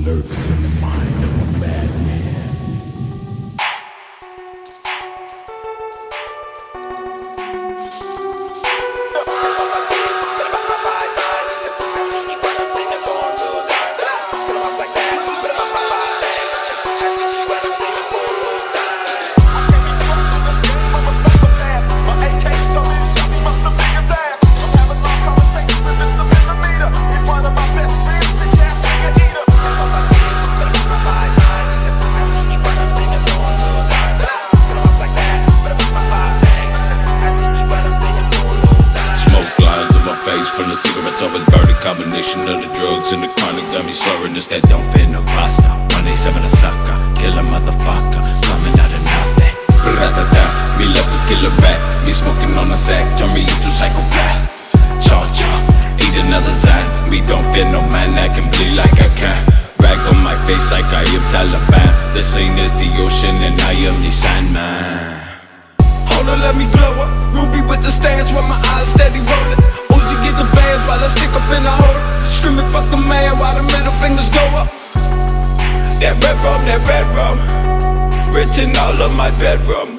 lurks in the mind of a madman. From the cigarettes, I was burning. Combination of the drugs and the chronic got me slurring. This that don't fit no pasta. 187 a sucker, kill a motherfucker, coming out of nothing. Ra-da-da, me left to kill a rat. Me smoking on a sack, turn me into psychopath. Cha-cha, eat another Zan. Me don't fear no man that can bleed like I can. Rag on my face like I am Taliban. The scene is the ocean and I am the Sandman. Hold on, let me blow up. Ruby with the stance while my eyes steady rolling. Uzi get the bands while I stick up in the hole. Screaming fuck the man while the middle fingers go up. That red rum, rich in all of my bedroom.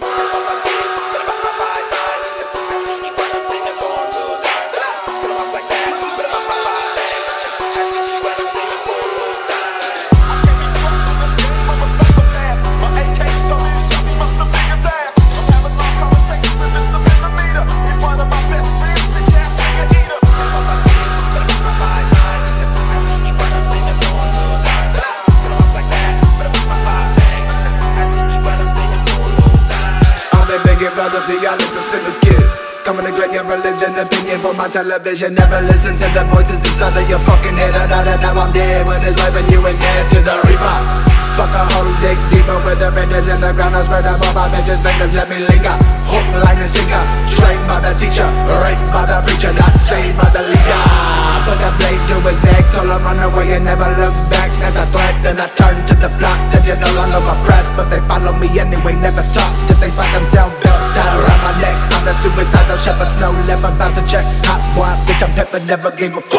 Brother, the honest to sin is kid. Come and neglect your religion, opinion for my television. Never listen to the voices inside of your fucking head. Now I'm dead when it's life and you ain't dead to the reaper. Fuck a hole, dig deeper with the benders in the ground. I spread up all my bitches, fingers, let me linger. Hook, line, and sinker. Trained by the teacher, raped by the preacher, not saved by the leader. Put a blade to his neck, told him run away and never look back. That's a threat, then I turned to the flock. Said you're no longer oppressed, but they follow me anyway. Never talk till they find themselves built tied around my neck. I'm the suicidal shepherd, snow leopard, about to check. Hot boy, bitch, I'm pepper, never gave a fuck.